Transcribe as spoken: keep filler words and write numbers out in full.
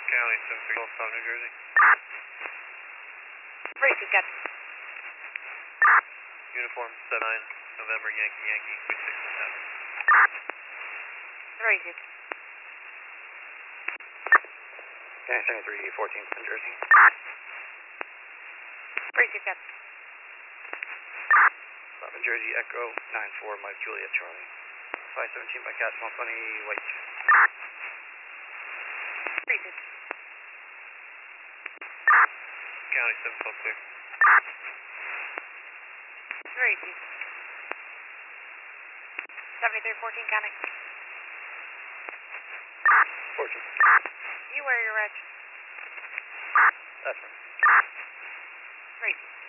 County, seven three, South New Jersey. Racy, got Uniform seven nine, November, Yankee, Yankee, six six seven. Racy. County seventy-three, fourteen, New Jersey. Racy, got eleven, Jersey, Echo, nine four, Mike, Juliet, Charlie. five seventeen by Cat, small twenty, white. Racy. County seven twelve, clear. Racy. seventy-three fourteen, County. fourteen. You wear your red. That's right. Racy.